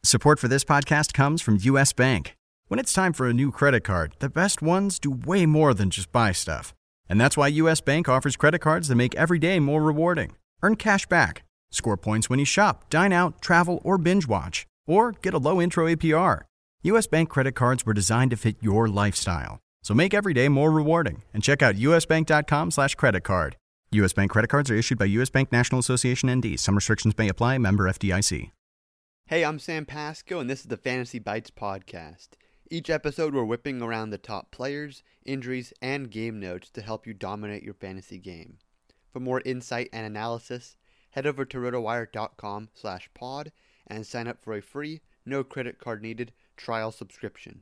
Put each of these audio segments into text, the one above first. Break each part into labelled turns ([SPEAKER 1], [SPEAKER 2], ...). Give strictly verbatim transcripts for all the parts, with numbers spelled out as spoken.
[SPEAKER 1] Support for this podcast comes from U S. Bank. When it's time for a new credit card, the best ones do way more than just buy stuff. And that's why U S. Bank offers credit cards that make every day more rewarding. Earn cash back, score points when you shop, dine out, travel, or binge watch, or get a low intro A P R. U S. Bank credit cards were designed to fit your lifestyle. So make every day more rewarding and check out usbank.com slash credit card. U S. Bank credit cards are issued by U S. Bank National Association N D. Some restrictions may apply. Member F D I C.
[SPEAKER 2] Hey, I'm Sam Pasco, and this is the Fantasy Bites podcast. Each episode, we're whipping around the top players, injuries, and game notes to help you dominate your fantasy game. For more insight and analysis, head over to rotowire.com slash pod and sign up for a free, no credit card needed trial subscription.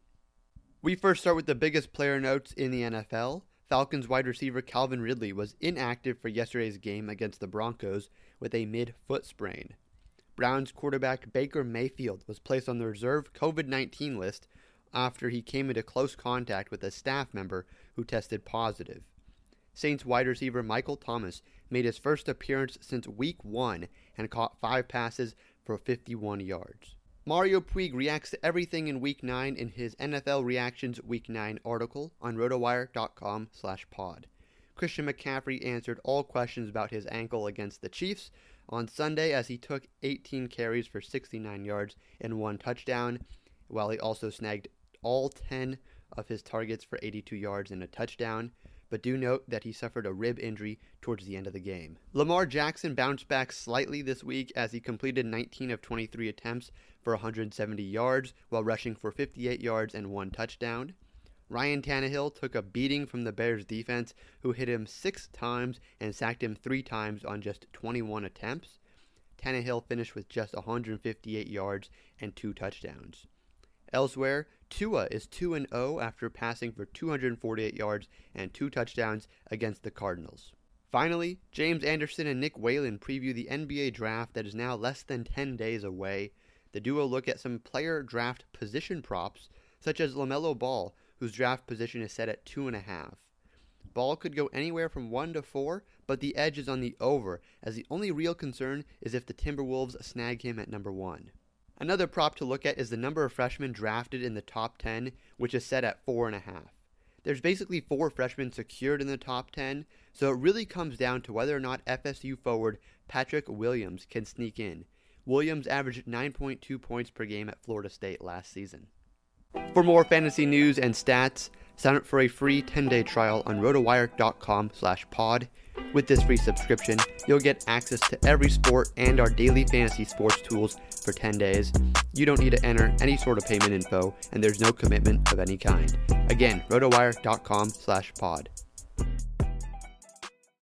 [SPEAKER 2] We first start with the biggest player notes in the N F L. Falcons wide receiver Calvin Ridley was inactive for yesterday's game against the Broncos with a mid-foot sprain. Browns quarterback Baker Mayfield was placed on the reserve covid nineteen list after he came into close contact with a staff member who tested positive. Saints wide receiver Michael Thomas made his first appearance since week one and caught five passes for fifty-one yards. Mario Puig reacts to everything in week nine in his N F L Reactions week nine article on rotowire.com slash pod. Christian McCaffrey answered all questions about his ankle against the Chiefs on Sunday as he took eighteen carries for sixty-nine yards and one touchdown, while he also snagged all ten of his targets for eighty-two yards and a touchdown. But do note that he suffered a rib injury towards the end of the game. Lamar Jackson bounced back slightly this week as he completed nineteen of twenty-three attempts for one hundred seventy yards while rushing for fifty-eight yards and one touchdown. Ryan Tannehill took a beating from the Bears defense, who hit him six times and sacked him three times on just twenty-one attempts. Tannehill finished with just one hundred fifty-eight yards and two touchdowns. Elsewhere, Tua is two and oh after passing for two hundred forty-eight yards and two touchdowns against the Cardinals. Finally, James Anderson and Nick Whalen preview the N B A draft that is now less than ten days away. The duo look at some player draft position props, such as LaMelo Ball, whose draft position is set at two and a half. Ball could go anywhere from one to four, but the edge is on the over, as the only real concern is if the Timberwolves snag him at number one. Another prop to look at is the number of freshmen drafted in the top ten, which is set at four and a half. There's basically four freshmen secured in the top ten, so it really comes down to whether or not F S U forward Patrick Williams can sneak in. Williams averaged nine point two points per game at Florida State last season. For more fantasy news and stats, sign up for a free ten-day trial on rotowire.com slash pod. With this free subscription, you'll get access to every sport and our daily fantasy sports tools for ten days. You don't need to enter any sort of payment info, and there's no commitment of any kind. Again, rotowire.com slash pod.